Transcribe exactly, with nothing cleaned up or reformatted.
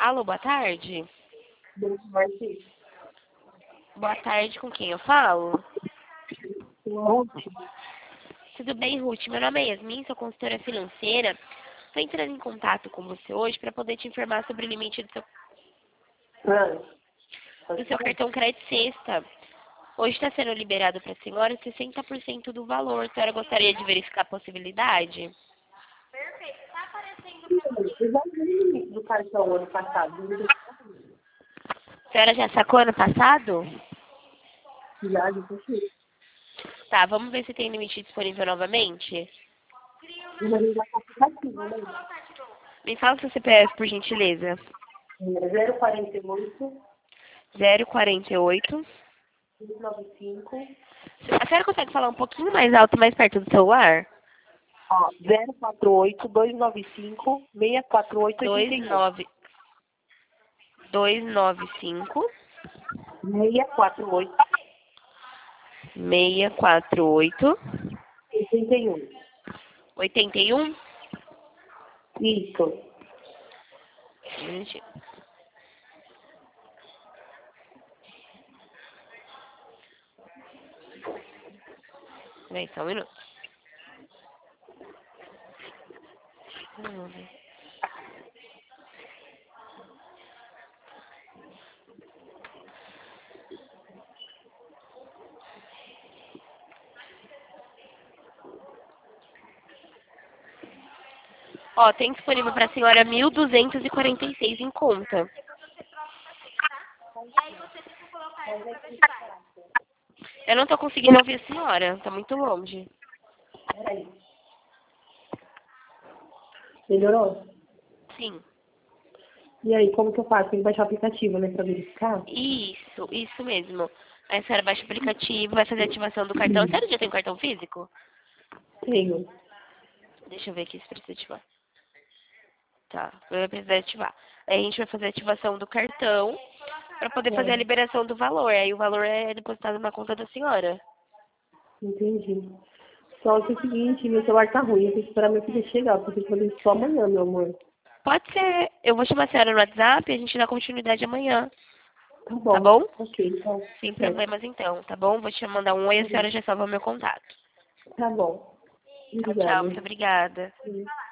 Alô, boa tarde. Boa tarde. Boa tarde, com quem eu falo? Ruth. Tudo bem, Ruth? Meu nome é Yasmin, sou consultora financeira. Estou entrando em contato com você hoje para poder te informar sobre o limite do seu, Ah, do seu cartão crédito sexta. Hoje está sendo liberado para a senhora sessenta por cento do valor. A senhora gostaria de verificar a possibilidade? eu já vi o limite do cartão ano passado. A senhora já sacou ano passado? Já, já fechei. Tá, vamos ver se tem limite disponível novamente? Já vi já aplicativo, né? Me fala o seu C P F, por gentileza. zero quarenta e oito, zero quarenta e oito. dois nove cinco, A senhora consegue falar um pouquinho mais alto, mais perto do celular? ó, zero quatro oito, dois nove cinco, seis quatro oito, oito nove. dois nove cinco, seis quatro oito, seis quatro oito, oito um. oitenta e um. Isso. Gente. Vem, só um minuto. Vamos ver. Ó, tem disponível para a senhora mil duzentos e quarenta e seis em conta. Eu não estou conseguindo ouvir a senhora, tá muito longe. Peraí. Melhorou? Sim. E aí, como que eu faço? Tem que baixar o aplicativo, né, pra verificar? Isso, isso mesmo. Aí a senhora baixa o aplicativo, vai fazer a ativação do cartão. A senhora já tem cartão físico? Tenho. Deixa eu ver aqui se precisa ativar. Tá, vai precisar ativar. Aí a gente vai fazer a ativação do cartão para poder fazer a É, liberação do valor. Aí o valor é depositado na conta da senhora. entendi. Só que é o seguinte, meu celular tá ruim, eu tenho que esperar meu filho chegar, porque eu tenho que fazer isso só amanhã, meu amor. Pode ser. Eu vou chamar a senhora no WhatsApp e a gente dá continuidade amanhã. Tá Tá bom. bom? Ok, então. Sem Certo. problemas então, tá bom? Vou te mandar um oi e a senhora já salva meu contato. Tá bom. Tchau, tchau. Obrigada. Muito obrigada. Sim.